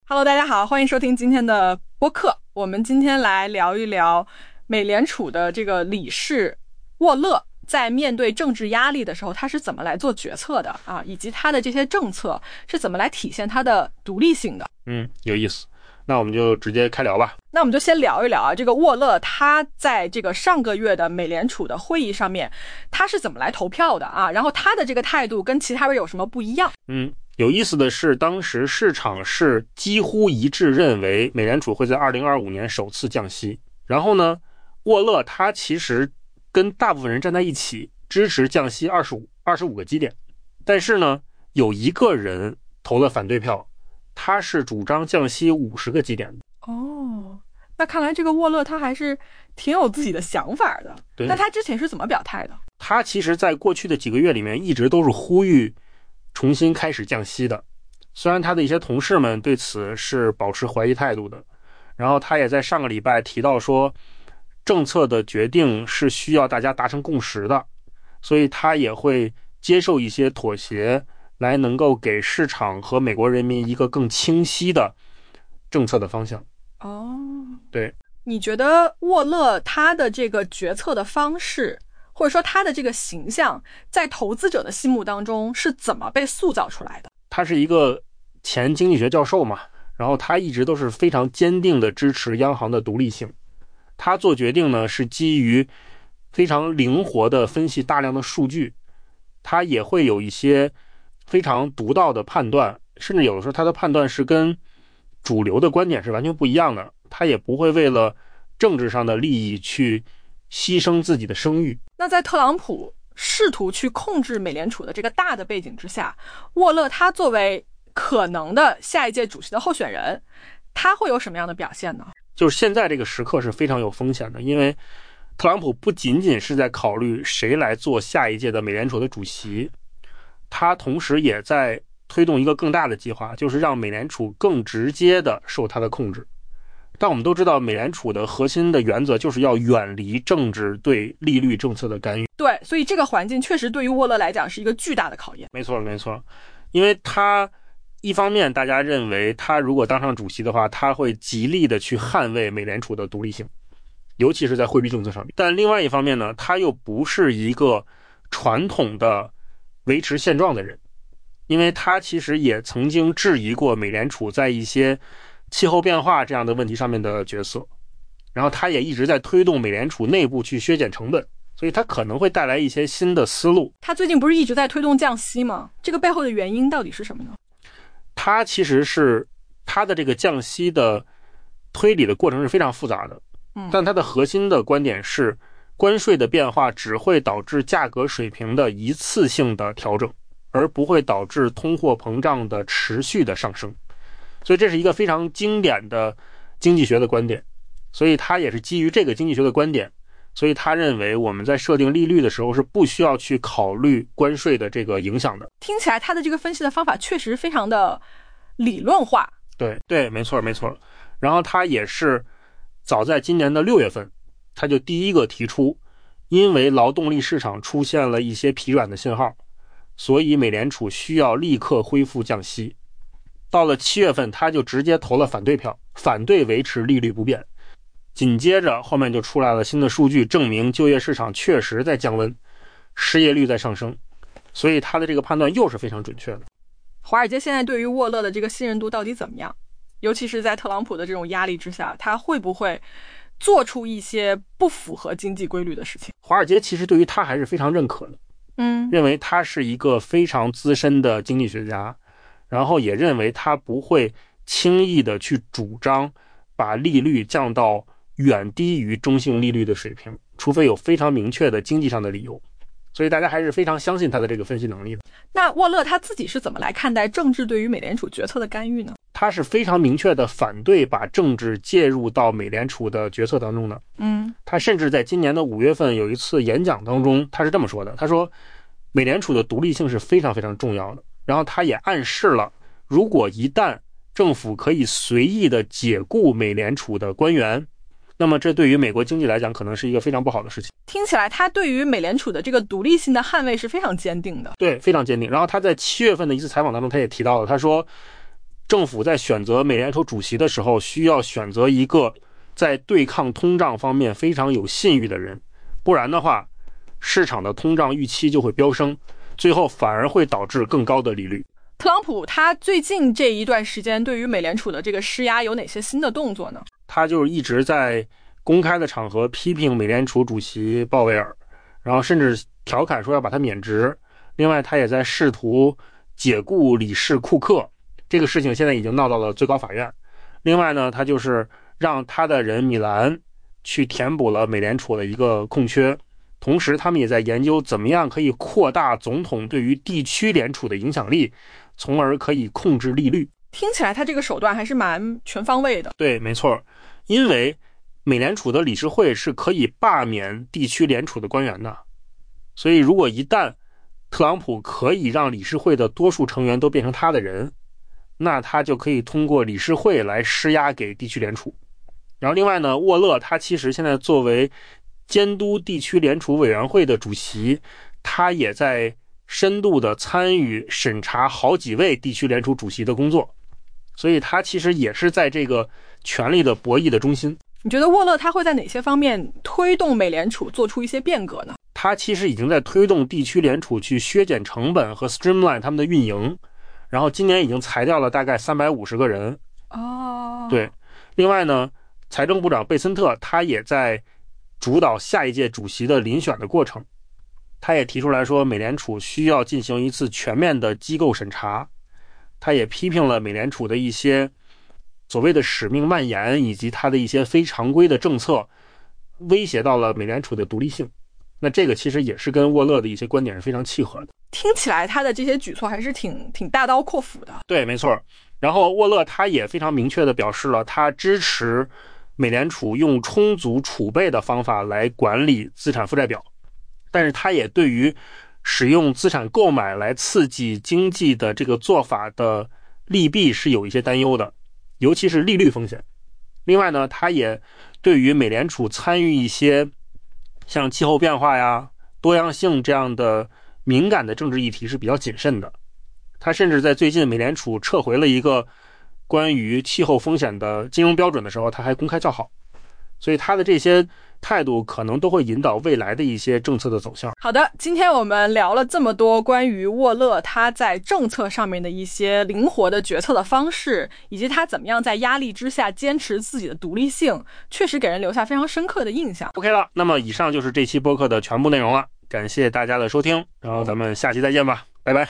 Hello， 大家好，欢迎收听今天的播客。我们今天来聊一聊美联储的这个理事沃勒在面对政治压力的时候，他是怎么来做决策的啊，以及他的这些政策是怎么来体现他的独立性的。 有意思。那我们就直接开聊吧。 那我们就先聊一聊啊，这个沃勒他在这个上个月的美联储的会议上面，他是怎么来投票的啊？然后他的这个态度跟其他人有什么不一样？ 有意思的是，当时市场是几乎一致认为美联储会在2025年首次降息。然后呢，沃勒他其实跟大部分人站在一起，支持降息25个基点。但是呢，有一个人投了反对票，他是主张降息50个基点的。 哦，那看来这个沃勒他还是挺有自己的想法的。 对。 那他之前是怎么表态的？ 他其实在过去的几个月里面一直都是呼吁重新开始降息的，虽然他的一些同事们对此是保持怀疑态度的。然后他也在上个礼拜提到说，政策的决定是需要大家达成共识的，所以他也会接受一些妥协，来能够给市场和美国人民一个更清晰的政策的方向。对。 你觉得沃勒他的这个决策的方式，或者说他的这个形象，在投资者的心目当中是怎么被塑造出来的？ 他是一个前经济学教授嘛，然后他一直都是非常坚定的支持央行的独立性。他做决定呢，是基于非常灵活的分析大量的数据，他也会有一些非常独到的判断，甚至有的时候他的判断是跟主流的观点是完全不一样的。他也不会为了政治上的利益去牺牲自己的声誉。 那在特朗普试图去控制美联储的这个大的背景之下，沃勒他作为可能的下一届主席的候选人，他会有什么样的表现呢？ 就是现在这个时刻是非常有风险的，因为特朗普不仅仅是在考虑谁来做下一届的美联储的主席，他同时也在推动一个更大的计划，就是让美联储更直接的受他的控制。但我们都知道，美联储的核心的原则就是要远离政治对利率政策的干预。 对，所以这个环境确实对于沃勒来讲是一个巨大的考验。 没错，因为他一方面大家认为他如果当上主席的话，他会极力的去捍卫美联储的独立性，尤其是在货币政策上面。但另外一方面呢，他又不是一个传统的维持现状的人，因为他其实也曾经质疑过美联储在一些气候变化这样的问题上面的角色，然后他也一直在推动美联储内部去削减成本，所以他可能会带来一些新的思路。 他最近不是一直在推动降息吗？这个背后的原因到底是什么呢？ 他其实是他的这个降息的推理的过程是非常复杂的，但他的核心的观点是，关税的变化只会导致价格水平的一次性的调整，而不会导致通货膨胀的持续的上升。所以这是一个非常经典的经济学的观点，所以他也是基于这个经济学的观点，所以他认为我们在设定利率的时候是不需要去考虑关税的这个影响的。 听起来他的这个分析的方法确实非常的理论化。 对，没错。然后他也是早在今年的6月份，他就第一个提出，因为劳动力市场出现了一些疲软的信号，所以美联储需要立刻恢复降息。到了7月份，他就直接投了反对票，反对维持利率不变。紧接着后面就出来了新的数据，证明就业市场确实在降温，失业率在上升，所以他的这个判断又是非常准确的。 华尔街现在对于沃勒的这个信任度到底怎么样？尤其是在特朗普的这种压力之下，他会不会做出一些不符合经济规律的事情？ 华尔街其实对于他还是非常认可的，认为他是一个非常资深的经济学家，然后也认为他不会轻易的去主张把利率降到远低于中性利率的水平，除非有非常明确的经济上的理由。所以大家还是非常相信他的这个分析能力的。 那沃勒他自己是怎么来看待政治对于美联储决策的干预呢？ 他是非常明确的反对把政治介入到美联储的决策当中的。他甚至在今年的5月份有一次演讲当中，他是这么说的，他说美联储的独立性是非常非常重要的，然后他也暗示了，如果一旦政府可以随意的解雇美联储的官员，那么这对于美国经济来讲可能是一个非常不好的事情。 听起来他对于美联储的这个独立性的捍卫是非常坚定的。 对，非常坚定。然后他在7月份的一次采访当中他也提到了，他说政府在选择美联储主席的时候，需要选择一个在对抗通胀方面非常有信誉的人，不然的话，市场的通胀预期就会飙升，最后反而会导致更高的利率。 特朗普他最近这一段时间对于美联储的这个施压有哪些新的动作呢？ 他就是一直在公开的场合批评美联储主席鲍威尔，然后甚至调侃说要把他免职。另外他也在试图解雇理事库克，这个事情现在已经闹到了最高法院。另外呢，他就是让他的人米兰去填补了美联储的一个空缺，同时他们也在研究怎么样可以扩大总统对于地区联储的影响力，从而可以控制利率。 听起来他这个手段还是蛮全方位的。 对，没错，因为美联储的理事会是可以罢免地区联储的官员的，所以如果一旦特朗普可以让理事会的多数成员都变成他的人，那他就可以通过理事会来施压给地区联储。然后另外呢，沃勒他其实现在作为监督地区联储委员会的主席，他也在深度的参与审查好几位地区联储主席的工作，所以他其实也是在这个权力的博弈的中心。 你觉得沃勒他会在哪些方面推动美联储做出一些变革呢？ 他其实已经在推动地区联储去削减成本和 streamline 他们的运营，然后今年已经裁掉了大概350个人。对。另外呢，财政部长贝森特他也在主导下一届主席的遴选的过程，他也提出来说美联储需要进行一次全面的机构审查，他也批评了美联储的一些所谓的使命蔓延以及他的一些非常规的政策，威胁到了美联储的独立性。那这个其实也是跟沃勒的一些观点是非常契合的。 听起来他的这些举措还是挺大刀阔斧的。 对，没错。然后沃勒他也非常明确地表示了他支持美联储用充足储备的方法来管理资产负债表，但是他也对于使用资产购买来刺激经济的这个做法的利弊是有一些担忧的，尤其是利率风险。另外呢，他也对于美联储参与一些像气候变化呀、多样性这样的敏感的政治议题是比较谨慎的。他甚至在最近美联储撤回了一个关于气候风险的金融标准的时候，他还公开叫好。所以他的这些态度可能都会引导未来的一些政策的走向。 好的，今天我们聊了这么多关于沃勒他在政策上面的一些灵活的决策的方式，以及他怎么样在压力之下坚持自己的独立性，确实给人留下非常深刻的印象。 OK 了，那么以上就是这期播客的全部内容了，感谢大家的收听，然后咱们下期再见吧。